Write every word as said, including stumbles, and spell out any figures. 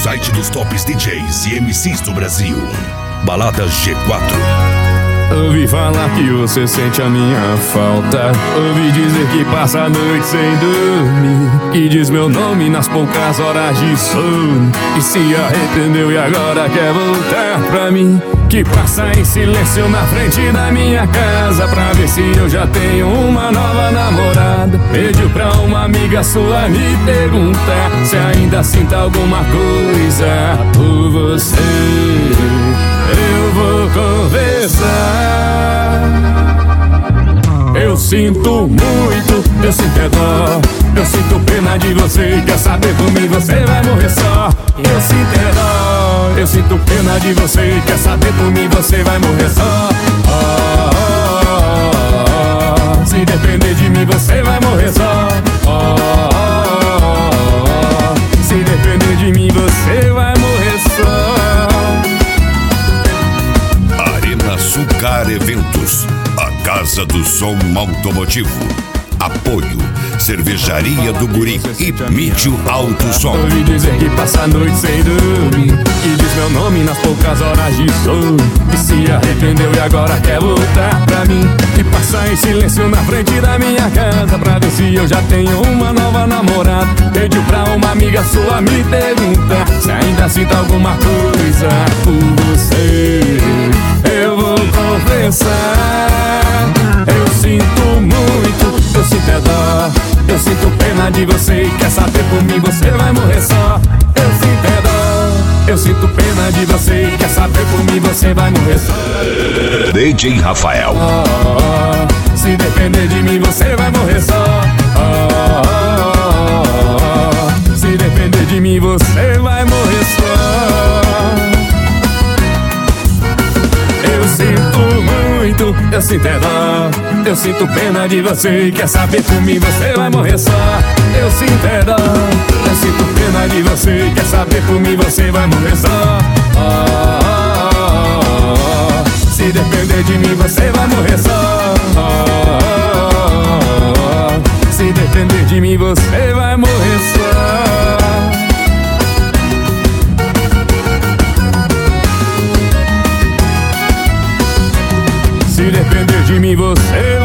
site dos tops D Js e M Cs do Brasil. Balada G quatro. Ouvi falar que você sente a minha falta. Ouvi dizer que passa a noite sem dormir, que diz meu nome nas poucas horas de sono, e se arrependeu e agora quer voltar pra mim, que passa em silêncio na frente da minha casa pra ver se eu já tenho uma nova namorada. Pediu pra uma amiga sua me perguntar se ainda sinta alguma coisa por você. Eu vou conversar. Eu sinto muito, eu sinto é dó. Eu sinto pena de você, quer saber por mim você vai morrer só. Eu sinto é dó, eu sinto pena de você, quer saber por mim você vai morrer só. Oh, oh, oh, oh. Se depender de mim você vai morrer só. Oh, oh, oh, oh. Se depender de mim você vai morrer só. Sucar Eventos, a casa do som automotivo. Apoio Cervejaria do Guri e Mídio Alto Som. Ouvi dizer que passa a noite sem dormir, que diz meu nome nas poucas horas de sono, e se arrependeu e agora quer voltar pra mim, e passa em silêncio na frente da minha casa pra ver se eu já tenho uma nova namorada. Pediu pra uma amiga sua me perguntar se ainda sinto alguma coisa por você. Eu vou confessar, eu sinto muito, eu sinto é dó. Eu sinto pena de você e quer saber por mim você vai morrer só. Eu sinto é dó, eu sinto pena de você e quer saber por mim você vai morrer só. D J Rafael. Oh, oh, oh. Se depender de mim você vai morrer só. Oh, oh, oh, oh. Se depender de mim você vai morrer só. Eu sinto muito, eu sinto é dó. Eu sinto pena de você e quer saber por mim você vai morrer só. Eu sinto é dó, eu sinto pena de você e quer saber por mim você vai morrer só. Oh, oh, oh, oh. Se depender de mim você vai morrer só. Oh, oh, oh. Se depender de mim você vai morrer só. Se depender de mim você